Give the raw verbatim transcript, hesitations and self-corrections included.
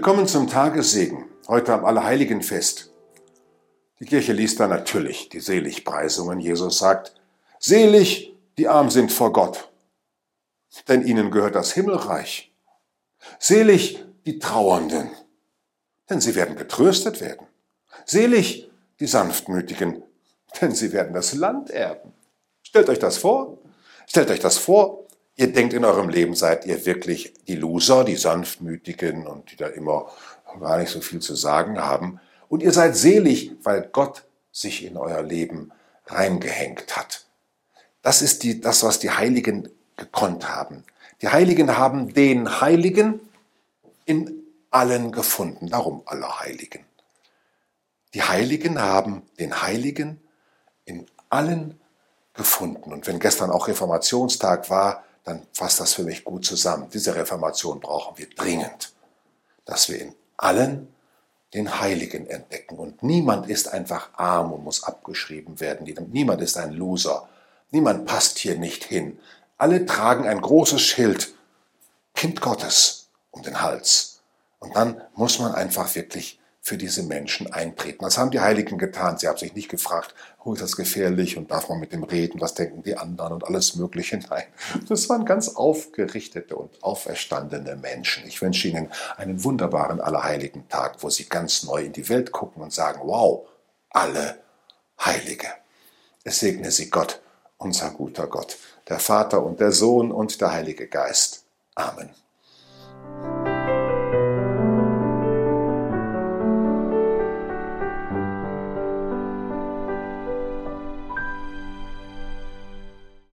Willkommen zum Tagessegen, heute am Allerheiligenfest. Die Kirche liest da natürlich die Seligpreisungen. Jesus sagt, selig, die arm sind vor Gott, denn ihnen gehört das Himmelreich. Selig, die Trauernden, denn sie werden getröstet werden. Selig, die Sanftmütigen, denn sie werden das Land erben. Stellt euch das vor, stellt euch das vor, ihr denkt in eurem Leben, seid ihr wirklich die Loser, die Sanftmütigen und die da immer gar nicht so viel zu sagen haben. Und ihr seid selig, weil Gott sich in euer Leben reingehängt hat. Das ist die, das, was die Heiligen gekonnt haben. Die Heiligen haben den Heiligen in allen gefunden, darum alle Heiligen. Die Heiligen haben den Heiligen in allen gefunden. Und wenn gestern auch Reformationstag war, dann fasst das für mich gut zusammen. Diese Reformation brauchen wir dringend, dass wir in allen den Heiligen entdecken. Und niemand ist einfach arm und muss abgeschrieben werden. Niemand ist ein Loser. Niemand passt hier nicht hin. Alle tragen ein großes Schild, Kind Gottes, um den Hals. Und dann muss man einfach wirklich für diese Menschen eintreten. Das haben die Heiligen getan. Sie haben sich nicht gefragt, oh, ist das gefährlich und darf man mit dem reden, was denken die anderen und alles Mögliche. Nein, das waren ganz aufgerichtete und auferstandene Menschen. Ich wünsche Ihnen einen wunderbaren Allerheiligen Tag, wo Sie ganz neu in die Welt gucken und sagen, wow, alle Heilige. Es segne Sie Gott, unser guter Gott, der Vater und der Sohn und der Heilige Geist. Amen.